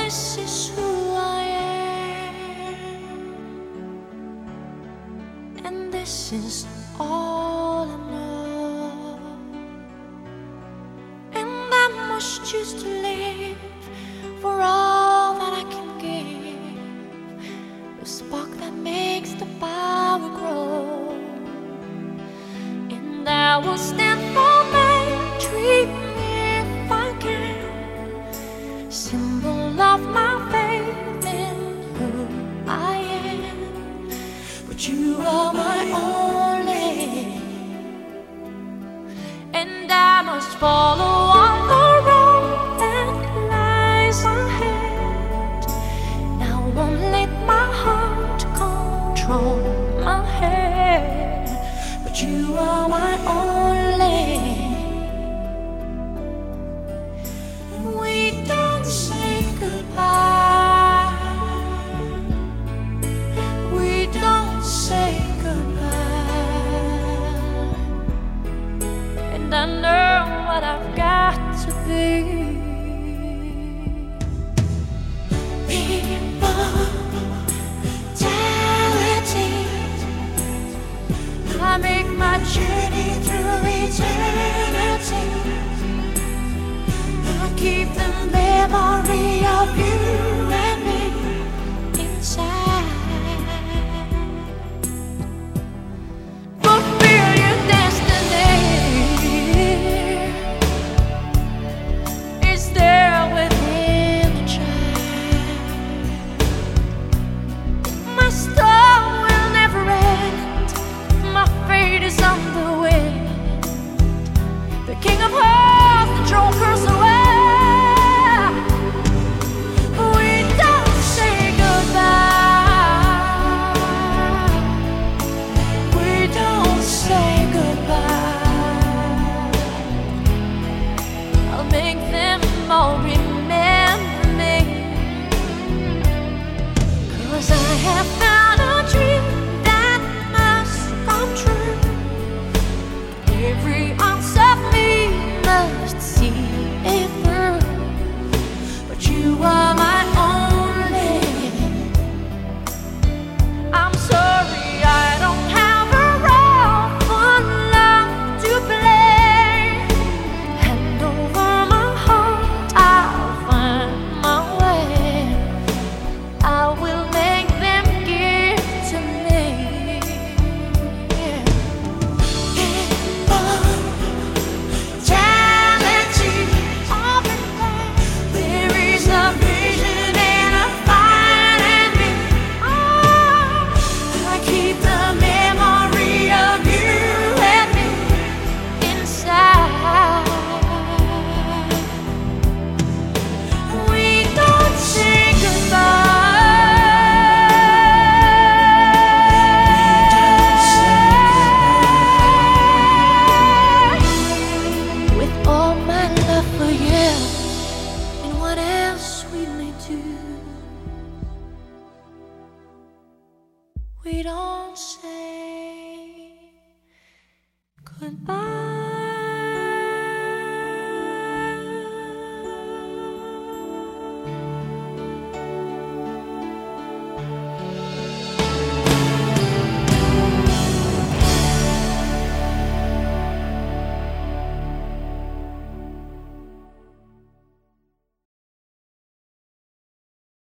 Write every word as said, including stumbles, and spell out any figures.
this is who I am, and this is all I know. And I must choose to live for all that I can give, the spark that makes the power grow. And I will stand for my dream if I can, symbol of my faith in who I am. But you are my only, and I must follow on the road that lies ahead. And I won't let my heart control my head. But you are my only. We don't say goodbye. We don't say goodbye. And I know what I've got to be. I make my journey through eternity. I keep the memory of you and me inside. Fulfill your destiny is there within the child. My story will never end. My fate is on the wind. The king of hearts, the throne curse away. We don't say goodbye. We don't say goodbye. I'll make them all remember me, 'cause I have found a dream that must come true. Every ounce of me must see it through. But you are my only. I'm sorry I don't have a role for love to play. Hand over my heart, I'll find my way. I will make them give to me. There is a vision and a fire in me. Oh, I keep the memory of you and me inside. We don't say goodbye. With all my love for you and what else we may do, we don't say goodbye.